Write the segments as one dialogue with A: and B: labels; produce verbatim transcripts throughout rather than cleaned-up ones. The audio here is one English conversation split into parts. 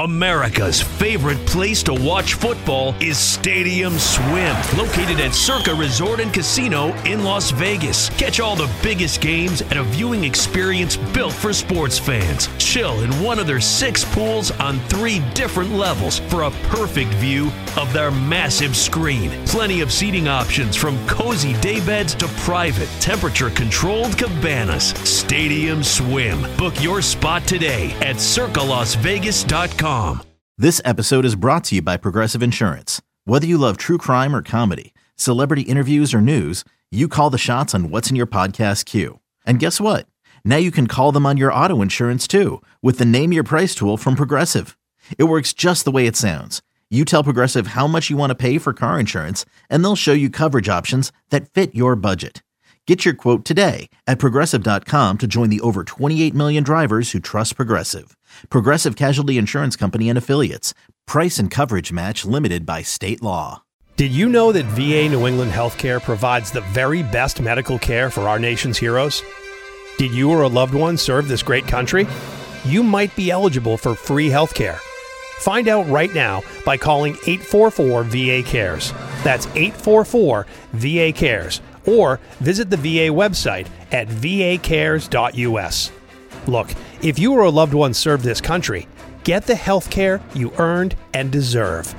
A: America's favorite place to watch football is Stadium Swim, located at Circa Resort and Casino in Las Vegas. Catch all the biggest games at a viewing experience built for sports fans. Chill in one of their six pools on three different levels for a perfect view of their massive screen. Plenty of seating options from cozy daybeds to private, temperature-controlled cabanas. Stadium Swim. Book your spot today at circa las vegas dot com.
B: This episode is brought to you by Progressive Insurance. Whether you love true crime or comedy, celebrity interviews or news, you call the shots on what's in your podcast queue. And guess what? Now you can call them on your auto insurance too with the Name Your Price tool from Progressive. It works just the way it sounds. You tell Progressive how much you want to pay for car insurance, and they'll show you coverage options that fit your budget. Get your quote today at progressive dot com to join the over twenty-eight million drivers who trust Progressive. Progressive Casualty Insurance Company and Affiliates. Price and coverage match limited by state law.
C: Did you know that V A New England Healthcare provides the very best medical care for our nation's heroes? Did you or a loved one serve this great country? You might be eligible for free healthcare. Find out right now by calling eight four four V A cares. That's eight four four V A cares. Or visit the V A website at v a cares dot u s. Look, if you or a loved one served this country, get the health care you earned and deserve.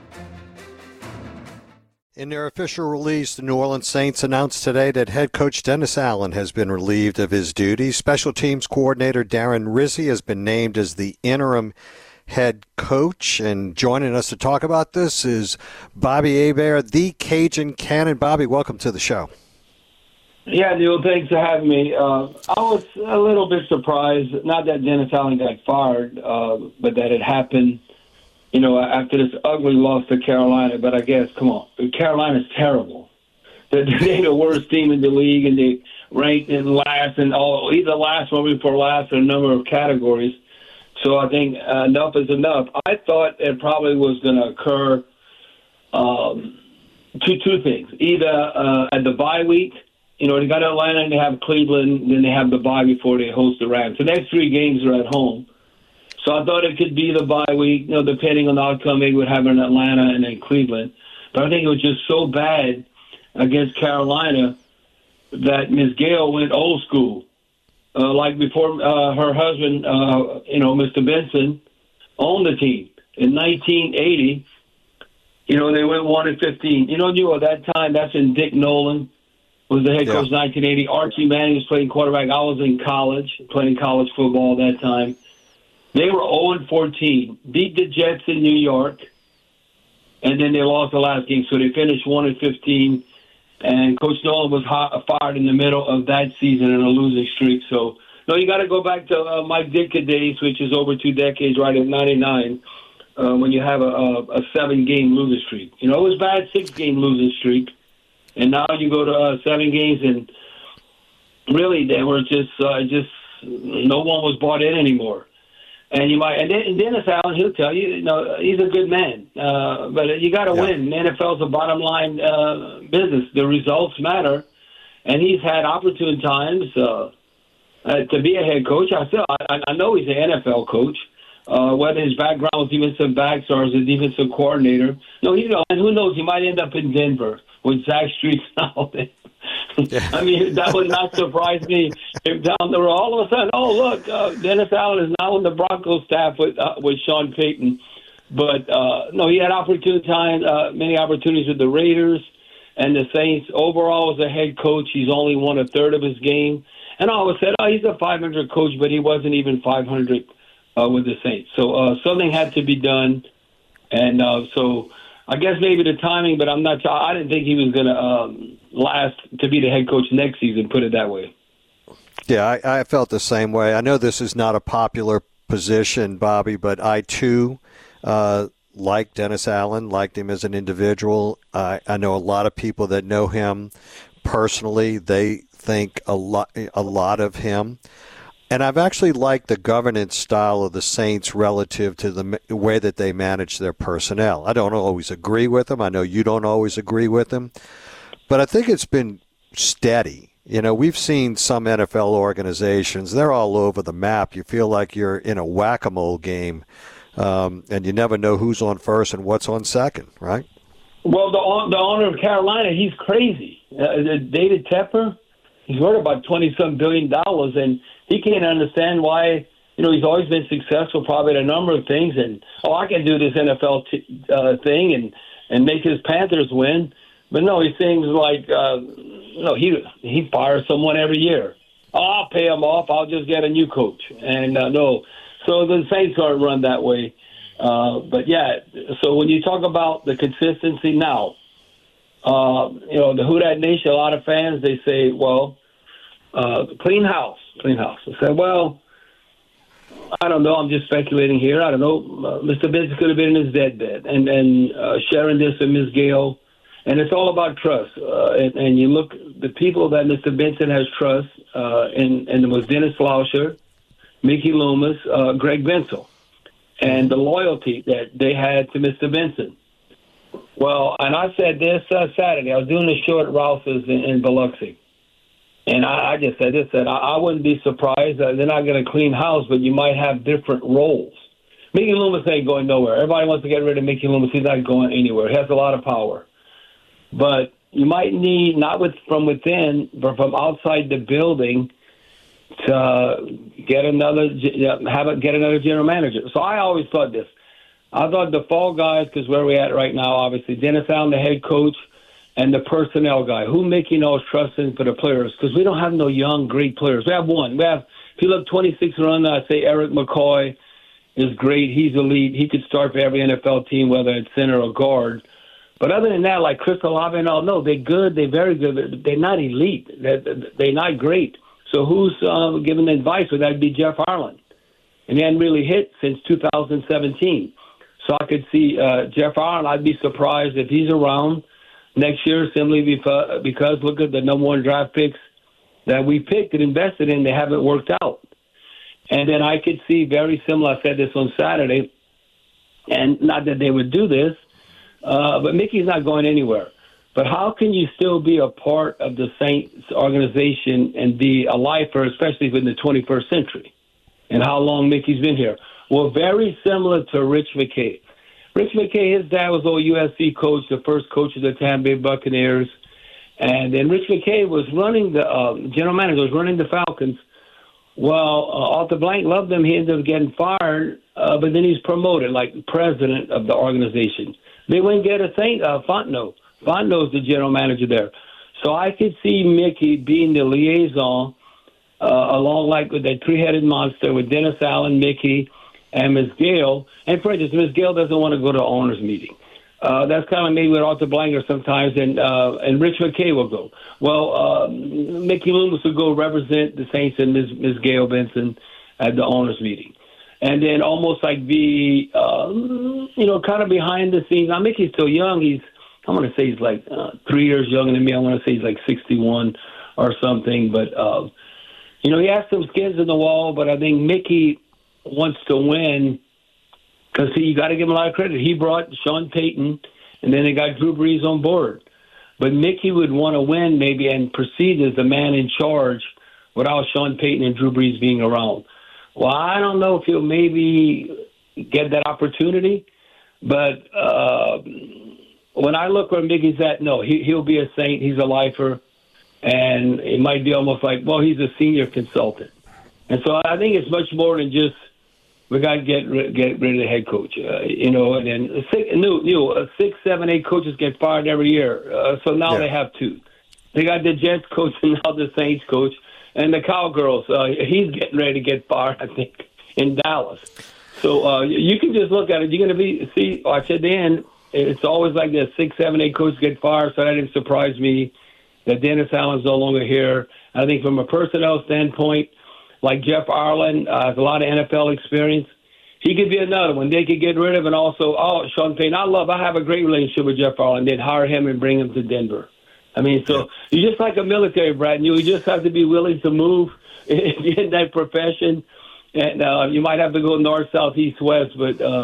D: In their official release, the New Orleans Saints announced today that head coach Dennis Allen has been relieved of his duties. Special teams coordinator Darren Rizzi has been named as the interim head coach. And joining us to talk about this is Bobby Hebert, the Cajun Cannon. Bobby, welcome to the show.
E: Yeah, Neil, thanks for having me. Uh, I was a little bit surprised, not that Dennis Allen got fired, uh, but that it happened, you know, after this ugly loss to Carolina. But I guess, come on, Carolina's terrible. They're, they're the worst team in the league, and they ranked in last, and all either last or before last in a number of categories. So I think uh, enough is enough. I thought it probably was going to occur um, two two things. Either uh, at the bye week, you know, they got Atlanta and they have Cleveland, then they have the bye before they host the Rams. The next three games are at home. So I thought it could be the bye week, you know, depending on the outcome, maybe would have in Atlanta and then Cleveland. But I think it was just so bad against Carolina that Miz Gale went old school. Uh, like before uh, her husband, uh, you know, Mister Benson, owned the team. In nineteen eighty, you know, they went one and fifteen. You know, you at that time, that's when Dick Nolan was the head coach in yeah. nineteen eighty. Archie Manning was playing quarterback. I was in college, playing college football at that time. They were oh and fourteen, beat the Jets in New York, and then they lost the last game. So they finished one and fifteen. And Coach Nolan was hot, fired in the middle of that season in a losing streak. So, no, you got to go back to uh, Mike Ditka days, which is over two decades, right at ninety-nine, uh, when you have a, a, a seven-game losing streak. You know, it was bad six-game losing streak. And now you go to uh, seven games, and really they were just, uh, just no one was bought in anymore. And you might, and, then, and Dennis Allen, he'll tell you, you know, he's a good man, uh, but you got to yeah. win. The N F L's a bottom line uh, business. The results matter, and he's had opportune times uh, uh, to be a head coach. I still, I, I know he's an N F L coach. Uh, whether his background was defensive backs or as a defensive coordinator, no, you know, and who knows, he might end up in Denver with Zach Streets and all that. Yeah. I mean, that would not surprise me if down the road, all of a sudden, oh, look, uh, Dennis Allen is now on the Broncos staff with uh, with Sean Payton. But, uh, no, he had opportune time, uh, many opportunities with the Raiders and the Saints. Overall, as a head coach, he's only won a third of his game. And I always said, oh, he's a five hundred coach, but he wasn't even five hundred uh, with the Saints. So uh, something had to be done. And uh, so I guess maybe the timing, but I'm not. I didn't think he was going to um, last to be the head coach next season. Put it that way.
D: Yeah, I, I felt the same way. I know this is not a popular position, Bobby, but I too uh, like Dennis Allen. Liked him as an individual. Uh, I know a lot of people that know him personally. They think a lot, a lot of him. And I've actually liked the governance style of the Saints relative to the way that they manage their personnel. I don't always agree with them. I know you don't always agree with them. But I think it's been steady. You know, we've seen some N F L organizations, they're all over the map. You feel like you're in a whack-a-mole game um, and you never know who's on first and what's on second, right?
E: Well, the the owner of Carolina, he's crazy. Uh, David Tepper, he's worth about twenty-some billion dollars, and he can't understand why. You know, he's always been successful, probably at a number of things, and oh, I can do this N F L t- uh, thing and and make his Panthers win. But no, he seems like uh, you know he he fires someone every year. Oh, I'll pay him off. I'll just get a new coach, and uh, no. So the Saints aren't run that way. Uh, but, yeah, so when you talk about the consistency now, uh, you know, the Who Dat Nation, a lot of fans, they say, well, uh, clean house, clean house. I said, well, I don't know. I'm just speculating here. I don't know. Uh, Mister Benson could have been in his deathbed and, and uh, sharing this with Miz Gale. And it's all about trust. Uh, and, and you look, the people that Mister Benson has trust, uh, and, and it was Dennis Flauscher, Mickey Loomis, uh, Greg Bensel, and the loyalty that they had to Mister Benson. Well, and I said this uh, Saturday. I was doing a show at Rouse's in, in Biloxi. And I, I just said this, that I, I wouldn't be surprised that they're not going to clean house, but you might have different roles. Mickey Loomis ain't going nowhere. Everybody wants to get rid of Mickey Loomis. He's not going anywhere. He has a lot of power. But you might need, not with, from within, but from outside the building, to uh, get another have a, get another general manager. So I always thought this. I thought the fall guys, because where we're at right now, obviously, Dennis Allen, the head coach, and the personnel guy, who Mickey knows trusting for the players, because we don't have no young, great players. We have one. We have, if you look twenty-six run, I say Eric McCoy is great. He's elite. He could start for every N F L team, whether it's center or guard. But other than that, like Chris Olave and all, no, they're good. They're very good. They're not elite. They're, they're not great. So who's uh, giving advice? Would that be Jeff Ireland? And he hadn't really hit since two thousand seventeen. So I could see uh, Jeff Ireland. I'd be surprised if he's around next year, simply because, because look at the number one draft picks that we picked and invested in. They haven't worked out. And then I could see very similar. I said this on Saturday, and not that they would do this, uh, but Mickey's not going anywhere. But how can you still be a part of the Saints organization and be a lifer, especially in the twenty-first century? And how long Mickey's been here? Well, very similar to Rich McKay. Rich McKay, his dad was old U S C coach, the first coach of the Tampa Bay Buccaneers. And then Rich McKay was running the uh, general manager, was running the Falcons. Well, uh, Arthur Blank loved him. He ended up getting fired, uh, but then he's promoted like president of the organization. They went and get a Saint, uh, Fontenot. Fontenot's the general manager there. So I could see Mickey being the liaison uh, along like with that three-headed monster with Dennis Allen, Mickey, and Miz Gale. And for instance, Miz Gale doesn't want to go to an owners meeting. Uh, that's kind of maybe with Arthur Blanker sometimes, and uh, and Rich McKay will go. Well, uh, Mickey Loomis will go represent the Saints and Miz Miz Gale Benson at the owners meeting. And then almost like be, uh, you know, kind of behind the scenes. Now, Mickey's still young. He's I want to say he's like uh, three years younger than me. I want to say he's like sixty-one or something. But, uh, you know, he has some skins in the wall, but I think Mickey wants to win because you got to give him a lot of credit. He brought Sean Payton, and then they got Drew Brees on board. But Mickey would want to win maybe and proceed as the man in charge without Sean Payton and Drew Brees being around. Well, I don't know if he'll maybe get that opportunity, but uh, when I look where Mickey's at, no, he, he'll be a Saint. He's a lifer, and it might be almost like, well, he's a senior consultant. And so I think it's much more than just we got to get rid, get rid of the head coach, uh, you know, and then six, new, new, uh, six, seven, eight coaches get fired every year. Uh, so now yeah. they have two. They got the Jets coach and now the Saints coach. And the Cowgirls, uh, he's getting ready to get fired, I think, in Dallas. So uh, you can just look at it. You're going to be, see, I said then, it's always like this, six, seven, eight coaches get fired, so that didn't surprise me that Dennis Allen's no longer here. I think from a personnel standpoint, like Jeff Ireland uh, has a lot of N F L experience. He could be another one. They could get rid of, and also, oh, Sean Payton. I love, I have a great relationship with Jeff Ireland. They'd hire him and bring him to Denver. I mean, so you're just like a military brat. You just have to be willing to move in that profession. And uh, you might have to go north, south, east, west, but uh,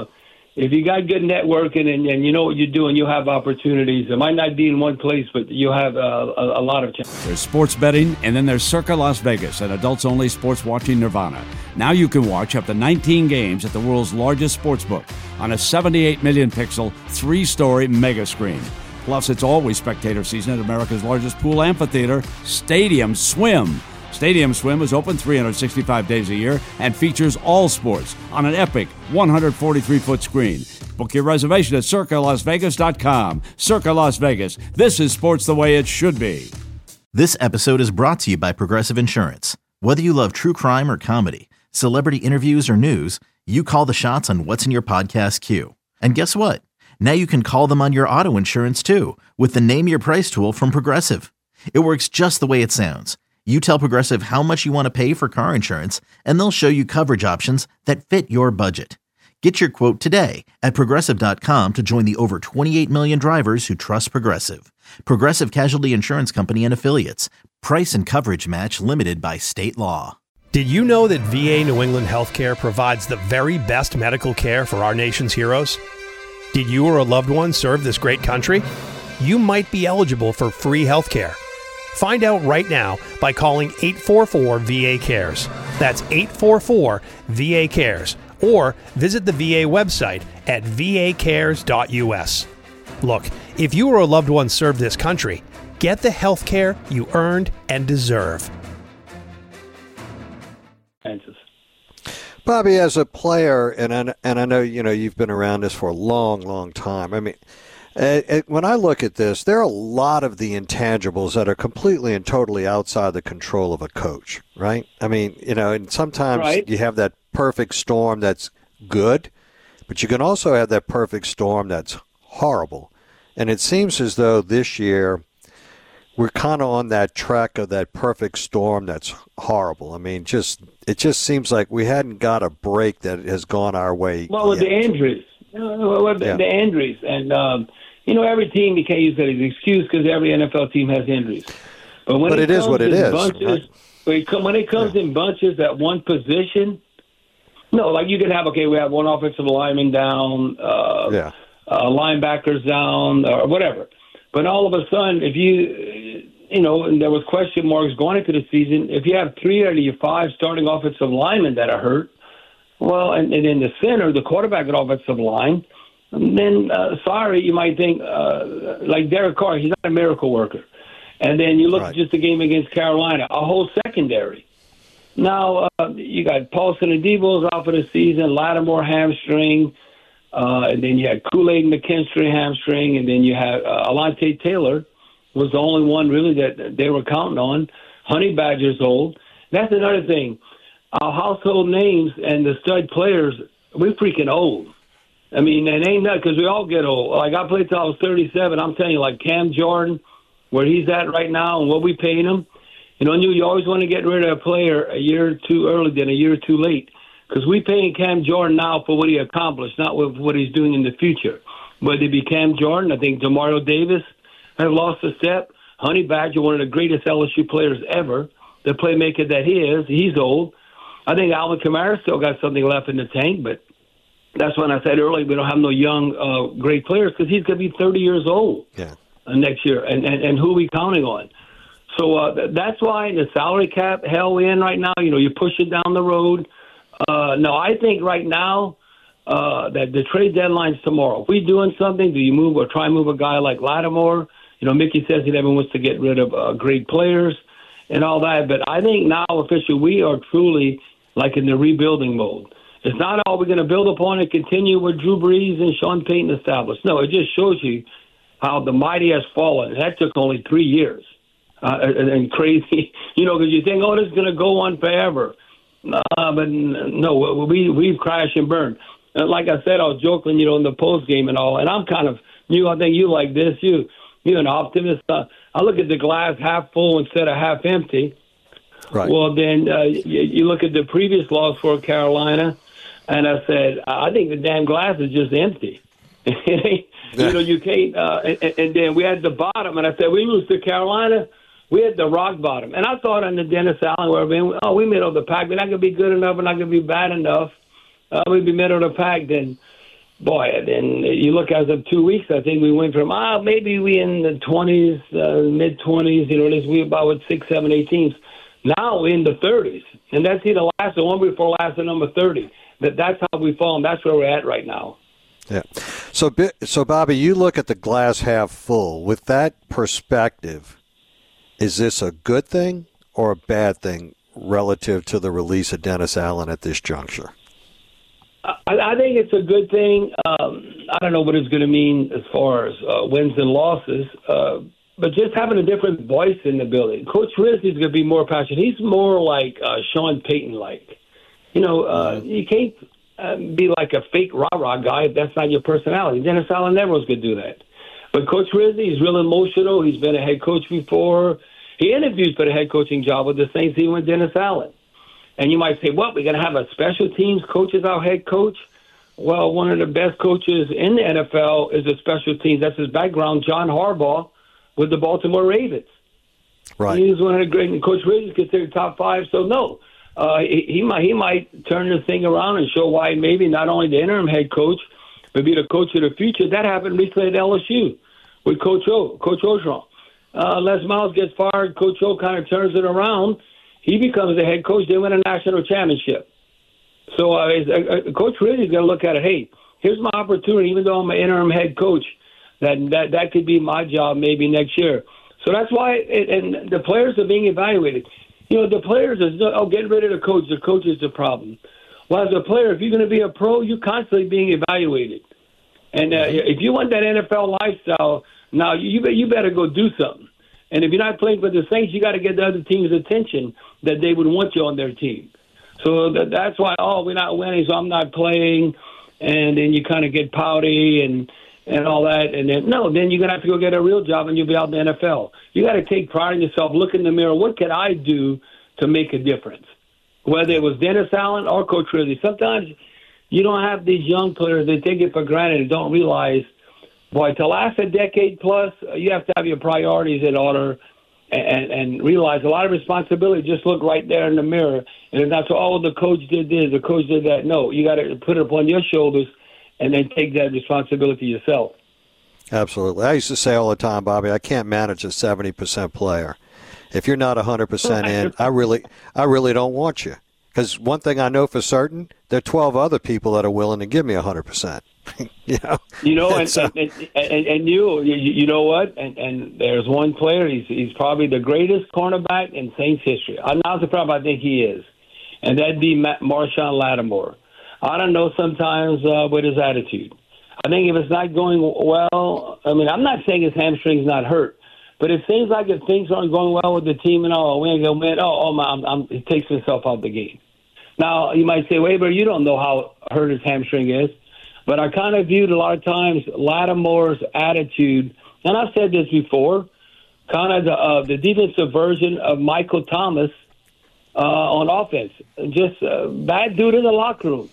E: if you got good networking and, and you know what you're doing, you'll have opportunities. It might not be in one place, but you'll have uh, a, a lot of chances.
F: There's sports betting, and then there's Circa Las Vegas, an adults-only sports watching nirvana. Now you can watch up to nineteen games at the world's largest sports book on a seventy-eight million pixel, three-story mega screen. Plus, it's always spectator season at America's largest pool amphitheater, Stadium Swim. Stadium Swim is open three hundred sixty-five days a year and features all sports on an epic one hundred forty-three foot screen. Book your reservation at circa las vegas dot com. Circa Las Vegas. This is sports the way it should be.
B: This episode is brought to you by Progressive Insurance. Whether you love true crime or comedy, celebrity interviews or news, you call the shots on what's in your podcast queue. And guess what? Now you can call them on your auto insurance too with the Name Your Price tool from Progressive. It works just the way it sounds. You tell Progressive how much you want to pay for car insurance, and they'll show you coverage options that fit your budget. Get your quote today at progressive dot com to join the over twenty-eight million drivers who trust Progressive. Progressive Casualty Insurance Company and Affiliates. Price and coverage match limited by state law.
C: Did you know that V A New England Healthcare provides the very best medical care for our nation's heroes? Did you or a loved one serve this great country? You might be eligible for free healthcare. Find out right now by calling eight four four V A cares. That's eight four four V A cares. Or visit the V A website at v a cares dot u s. Look, if you or a loved one served this country, get the health care you earned and deserve.
D: Bobby, as a player, and I, and I know you know you've been around this for a long, long time. I mean, uh, uh, when I look at this, there are a lot of the intangibles that are completely and totally outside the control of a coach, right? I mean, you know, and sometimes
E: right.
D: you have that perfect storm that's good, but you can also have that perfect storm that's horrible. And it seems as though this year we're kind of on that track of that perfect storm that's horrible. I mean, just it just seems like we hadn't got a break that has gone our way.
E: Well, with
D: yet.
E: the injuries, you know, with the,
D: Yeah.
E: the injuries, and um, you know, every team you can't use that as an excuse because every N F L team has injuries. But when
D: But
E: it,
D: it is
E: comes
D: what it
E: in
D: is,
E: bunches,
D: right?
E: when it come- when it comes
D: Yeah.
E: in bunches at one position, no, like you can have okay, we have one offensive lineman down, uh,
D: Yeah.
E: uh, linebackers down, or whatever. But all of a sudden, if you you know, and there was question marks going into the season. If you have three out of your five starting offensive linemen that are hurt, well, and, and in the center, the quarterback and offensive line, then uh, sorry, you might think uh, like Derek Carr, he's not a miracle worker. And then you look
D: Right.
E: at just the game against Carolina, a whole secondary. Now uh, you got Paulson Adebo's out for the season, Lattimore hamstring, uh, and then you had Kool-Aid McKinstry hamstring, and then you had uh, Alontae Taylor was the only one really that they were counting on. Honey Badger's old. That's another thing. Our household names and the stud players, we're freaking old. I mean, it ain't nothing because we all get old. Like, I played till I was thirty-seven. I'm telling you, like Cam Jordan, where he's at right now and what we paying him. You know, you always want to get rid of a player a year too early than a year too late because we paying Cam Jordan now for what he accomplished, not with what he's doing in the future. Whether it be Cam Jordan, I think Demario Davis have lost a step. Honey Badger, one of the greatest L S U players ever, the playmaker that he is, he's old. I think Alvin Kamara still got something left in the tank, but that's when I said earlier we don't have no young, uh, great players because he's going to be thirty years old
D: Yeah.
E: uh, next year, and, and, and who are we counting on? So uh, th- that's why the salary cap, hell, we in right now, you know, you push it down the road. Uh, no, I think right now uh, that the trade deadline's tomorrow. If we doing something, do you move or try and move a guy like Lattimore? You know, Mickey says he never wants to get rid of uh, great players and all that. But I think now officially we are truly like in the rebuilding mode. It's not all we're going to build upon and continue what Drew Brees and Sean Payton established. No, it just shows you how the mighty has fallen. That took only three years. Uh, and, and crazy, you know, because you think, oh, this is going to go on forever. Uh, but no, we, we've crashed and burned. And like I said, I was joking, you know, in the post game and all. And I'm kind of, you, I think you like this, you. You're an optimist. Uh, I look at the glass half full instead of half empty.
D: Right.
E: Well, then uh, you, you look at the previous loss for Carolina, and I said, I think the damn glass is just empty. You know, you can't. Uh, and, and then we had the bottom, and I said, we lose to Carolina, we had the rock bottom. And I thought on the Dennis Allen, where we, oh, we middle of the pack. We're not going to be good enough. We're not going to be bad enough. Uh, we'd be middle of the pack. Then boy, and you look as of two weeks, I think we went from, ah, maybe we in the twenties, uh, mid-twenties, you know, this we about with six, seven, eight teams. Now we're in the thirties, and that's either last, the one before last, the number thirty. That That's how we fall, and that's where we're at right now.
D: Yeah. So, so Bobby, you look at the glass half full. With that perspective, is this a good thing or a bad thing relative to the release of Dennis Allen at this juncture?
E: I, I think it's a good thing. Um, I don't know what it's going to mean as far as uh, wins and losses, uh, but just having a different voice in the building. Coach Rizzi's going to be more passionate. He's more like uh, Sean Payton-like. You know, uh, you can't uh, be like a fake rah-rah guy if that's not your personality. Dennis Allen never was going to do that. But Coach Rizzi, he's real emotional. He's been a head coach before. He interviewed for the head coaching job with the Saints, even with Dennis Allen. And you might say, well, we're going to have a special teams coach as our head coach? Well, one of the best coaches in the N F L is a special teams. That's his background, John Harbaugh, with the Baltimore Ravens.
D: Right.
E: He's one of the great, and Coach Rizzi is considered top five, so no. Uh, he, he might he might turn the thing around and show why maybe not only the interim head coach, but be the coach of the future. That happened recently at L S U with Coach O, Coach Orgeron. Uh, Les Miles gets fired. Coach O kind of turns it around. He becomes the head coach. They win a national championship. So uh, uh, Coach Rizzi's going to look at it. Hey, here's my opportunity. Even though I'm an interim head coach, that that that could be my job maybe next year. So that's why, it, and the players are being evaluated. You know, the players are, oh, get rid of the coach. The coach is the problem. Well, as a player, if you're going to be a pro, you're constantly being evaluated. And uh, if you want that N F L lifestyle, now you you better go do something. And if you're not playing for the Saints, you got to get the other team's attention that they would want you on their team. So that, that's why, oh, we're not winning, so I'm not playing. And then you kind of get pouty and and all that. And then, no, then you're going to have to go get a real job and you'll be out in the N F L. You got to take pride in yourself, look in the mirror. What can I do to make a difference? Whether it was Dennis Allen or Coach Rizzi. Sometimes you don't have these young players. They take it for granted and don't realize, boy, to last a decade plus, you have to have your priorities in order and, and realize a lot of responsibility. Just look right there in the mirror. And it's not so, oh, the coach did this, the coach did that. No, you got to put it upon your shoulders and then take that responsibility yourself.
D: Absolutely. I used to say all the time, Bobby, I can't manage a seventy percent player. If you're not one hundred percent in, I really I really don't want you. Because one thing I know for certain, there are twelve other people that are willing to give me one hundred percent. you know,
E: you know and,
D: so,
E: and, and, and you, you you know what? And, and there's one player, he's, he's probably the greatest cornerback in Saints history. I'm not surprised, I think he is. And that'd be Marshawn Lattimore. I don't know sometimes uh, with his attitude. I think if it's not going well, I mean, I'm not saying his hamstring's not hurt, but it seems like if things aren't going well with the team and all, we ain't going to win, oh, oh my, I'm, I'm, he takes himself out the game. Now, you might say, wait, but you don't know how hurt his hamstring is. But I kind of viewed a lot of times Lattimore's attitude, and I've said this before, kind of the, uh, the defensive version of Michael Thomas uh, on offense. Just a bad dude in the locker room.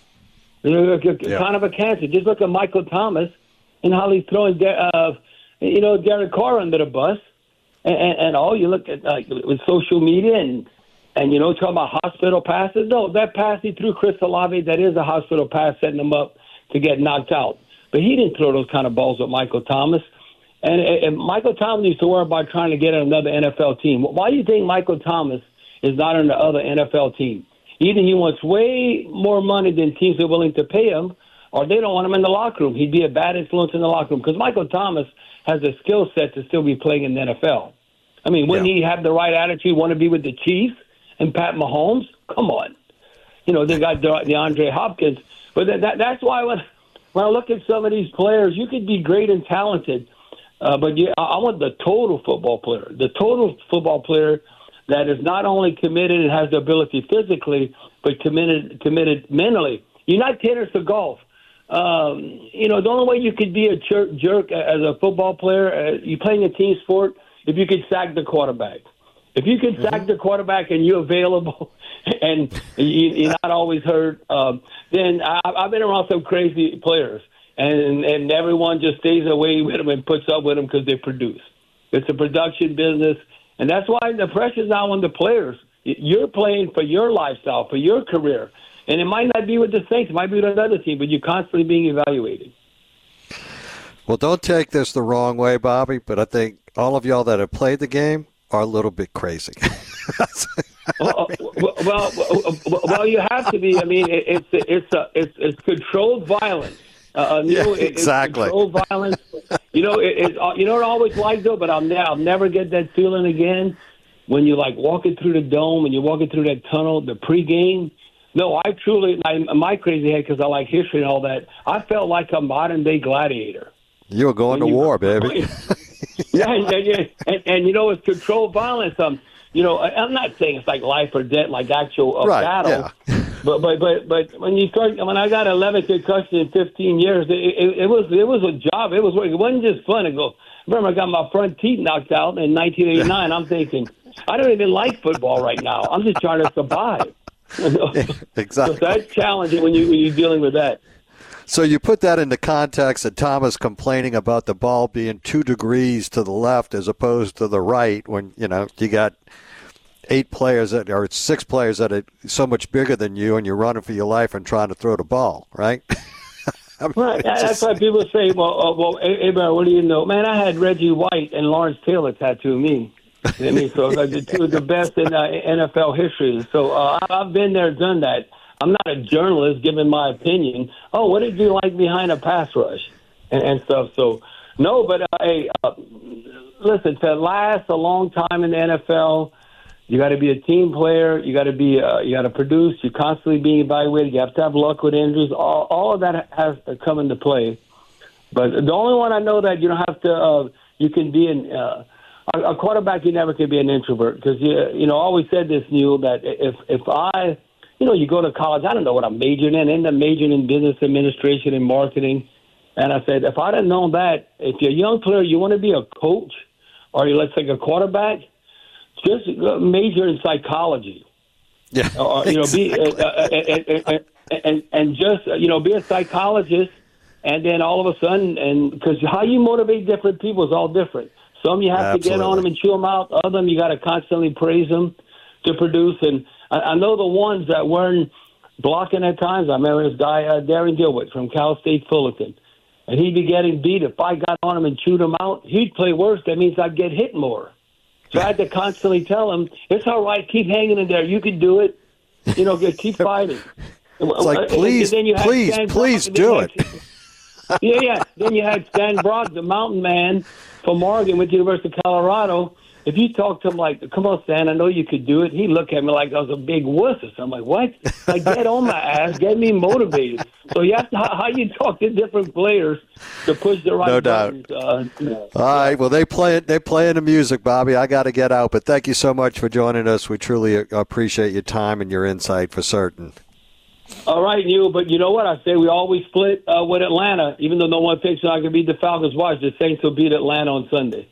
E: Yeah. Kind of a cancer. Just look at Michael Thomas and how he's throwing, uh, you know, Derek Carr under the bus. And, and, and all you look at like with social media and, and you know, talking about hospital passes. No, that pass he threw Chris Olave, that is a hospital pass setting him up to get knocked out. But he didn't throw those kind of balls at Michael Thomas. And, and Michael Thomas needs to worry about trying to get on another N F L team. Why do you think Michael Thomas is not on the other N F L team? Either he wants way more money than teams are willing to pay him, or they don't want him in the locker room. He'd be a bad influence in the locker room because Michael Thomas has a skill set to still be playing in the N F L. I mean, wouldn't yeah. he have the right attitude, want to be with the Chiefs and Pat Mahomes? Come on. You know, they got DeAndre Hopkins. But that, that, that's why when, when I look at some of these players, you could be great and talented, uh, but you, I want the total football player, the total football player that is not only committed and has the ability physically, but committed committed mentally. You're not tennis or golf. Um, you know, the only way you could be a jerk, jerk as a football player, uh, you're playing a team sport, if you could sack the quarterback. If you can mm-hmm. sack the quarterback and you're available and you, you're not always hurt, um, then I, I've been around some crazy players, and, and everyone just stays away with them and puts up with them because they produce. It's a production business. And that's why the pressure's now on the players. You're playing for your lifestyle, for your career. And it might not be with the Saints. It might be with another team, but you're constantly being evaluated.
D: Well, don't take this the wrong way, Bobby, but I think all of y'all that have played the game are a little bit crazy.
E: well, well, well, well, you have to be. I mean, it, it's it's a, it's it's controlled violence. Uh, you
D: yeah,
E: know, it,
D: exactly.
E: It's controlled violence. You know, it, it's you know what I always like though, but I'll, ne- I'll never get that feeling again when you're like walking through the dome and you're walking through that tunnel, the pregame. No, I truly, I, my crazy head, because I like history and all that, I felt like a modern day gladiator.
D: You were going when to you, war, baby.
E: yeah, and, and, and, and you know, it's controlled violence. Um, you know, I'm not saying it's like life or death, like actual uh,
D: right,
E: battle.
D: Yeah.
E: But but but but when you start, when I got eleven concussions in fifteen years, it, it, it was it was a job. It was work. It wasn't just fun to go. Remember, I got my front teeth knocked out in nineteen eighty-nine. I'm thinking, I don't even like football right now. I'm just trying to survive.
D: Exactly.
E: So that's challenging when you when you're dealing with that.
D: So you put that into context that Thomas complaining about the ball being two degrees to the left as opposed to the right when, you know, you got eight players that or six players that are so much bigger than you and you're running for your life and trying to throw the ball, right? I mean,
E: right. That's
D: just...
E: why people say, well, uh, well, hey, man, what do you know? Man, I had Reggie White and Lawrence Taylor tattoo me. I mean, so like the two of the best in uh, N F L history. So uh, I've been there, done that. I'm not a journalist giving my opinion. Oh, what did you like behind a pass rush and, and stuff? So, no, but uh, hey, uh, listen, to last a long time in the N F L, you got to be a team player. You got to be, uh, you got to produce. You're constantly being evaluated. You have to have luck with injuries. All, all of that has to come into play. But the only one I know that you don't have to, uh, you can be an, uh, a, a quarterback. You never can be an introvert because you, you know, I always said this, Neil, that if if I You know, you go to college, I don't know what I'm majoring in. I ended up majoring in business administration and marketing. And I said, if I'd have known that, if you're a young player, you want to be a coach or you let's say a quarterback, just major in psychology.
D: Yeah.
E: Or, you know, be, uh, uh, and, and, and, and just, you know, be a psychologist. And then all of a sudden, and because how you motivate different people is all different. Some you have
D: Absolutely.
E: to get on them and chew them out. Other them, you got to constantly praise them to produce. And I know the ones that weren't blocking at times. I remember this guy, uh, Darren Gilbert from Cal State Fullerton, and he'd be getting beat. If I got on him and chewed him out, he'd play worse. That means I'd get hit more. So I had to constantly tell him, it's all right, keep hanging in there. You can do it. You know, keep fighting.
D: It's like, please, please, please do it.
E: yeah, yeah. Then you had Stan Brock, the mountain man from Oregon with the University of Colorado. If you talk to him like, come on, Stan, I know you could do it, he'd look at me like I was a big wuss or something. I'm like, what? Like, get on my ass, get me motivated. So you have to, how, how you talk to different players to push the right
D: no
E: buttons.
D: doubt.
E: Uh, you know.
D: All right, well, they play it. They playing the music, Bobby. I got to get out, but thank you so much for joining us. We truly appreciate your time and your insight for certain.
E: All right, Neil, but you know what? I say we always split uh, with Atlanta, even though no one thinks I can beat the Falcons. Watch, the Saints will beat Atlanta on Sunday.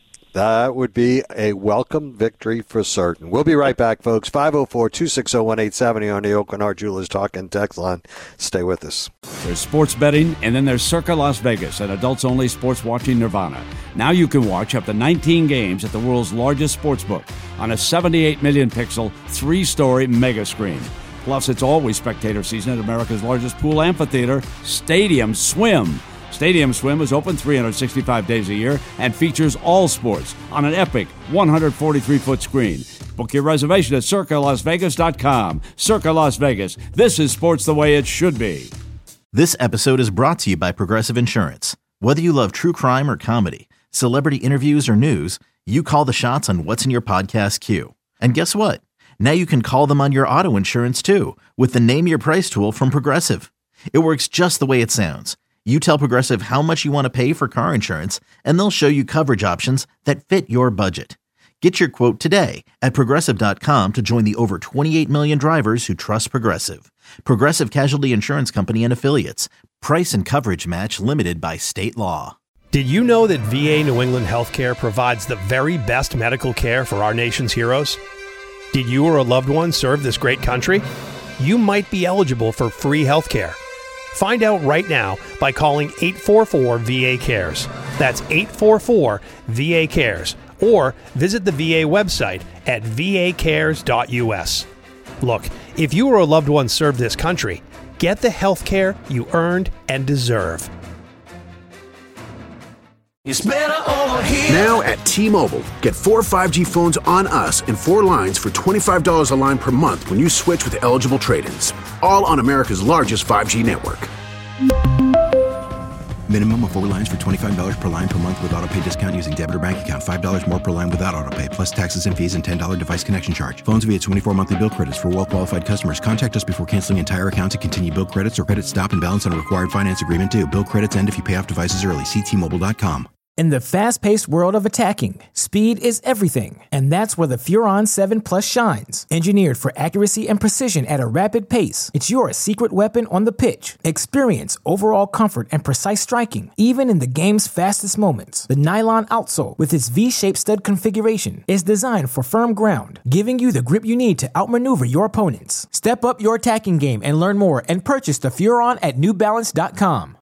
D: That would be a welcome victory for certain. We'll be right back, folks. five oh four, two six oh, one eight seven oh on the Oakland Art Jewelers Talk and Text line. Stay with us.
F: There's sports betting, and then there's Circa Las Vegas, an adults-only sports watching nirvana. Now you can watch up to nineteen games at the world's largest sportsbook on a seventy-eight million pixel, three-story mega screen. Plus, it's always spectator season at America's largest pool amphitheater, Stadium Swim. Stadium Swim is open three hundred sixty-five days a year and features all sports on an epic one hundred forty-three foot screen. Book your reservation at circa las vegas dot com. Circa Las Vegas. This is sports the way it should be.
B: This episode is brought to you by Progressive Insurance. Whether you love true crime or comedy, celebrity interviews or news, you call the shots on what's in your podcast queue. And guess what? Now you can call them on your auto insurance too with the Name Your Price tool from Progressive. It works just the way it sounds. You tell Progressive how much you want to pay for car insurance, and they'll show you coverage options that fit your budget. Get your quote today at Progressive dot com to join the over twenty-eight million drivers who trust Progressive. Progressive Casualty Insurance Company and Affiliates. Price and coverage match limited by state law.
C: Did you know that V A New England Healthcare provides the very best medical care for our nation's heroes? Did you or a loved one serve this great country? You might be eligible for free health care. Find out right now by calling eight four four V A cares. That's eight four four V A cares. Or visit the V A website at v a cares dot u s. Look, if you or a loved one served this country, get the health care you earned and deserve.
G: It's better over here.
H: Now at T-Mobile, get four five G phones on us and four lines for twenty-five dollars a line per month when you switch with eligible trade-ins. All on America's largest five G network.
I: Minimum of four lines for twenty-five dollars per line per month with auto pay discount using debit or bank account. five dollars more per line without auto pay, plus taxes and fees and ten dollars device connection charge. Phones via twenty-four monthly bill credits for well-qualified customers. Contact us before canceling entire account to continue bill credits or credit stop and balance on a required finance agreement due. Bill credits end if you pay off devices early. See T Mobile dot com.
J: In the fast-paced world of attacking, speed is everything, and that's where the Furon seven Plus shines. Engineered for accuracy and precision at a rapid pace, it's your secret weapon on the pitch. Experience overall comfort and precise striking, even in the game's fastest moments. The nylon outsole, with its V-shaped stud configuration, is designed for firm ground, giving you the grip you need to outmaneuver your opponents. Step up your attacking game and learn more and purchase the Furon at New Balance dot com.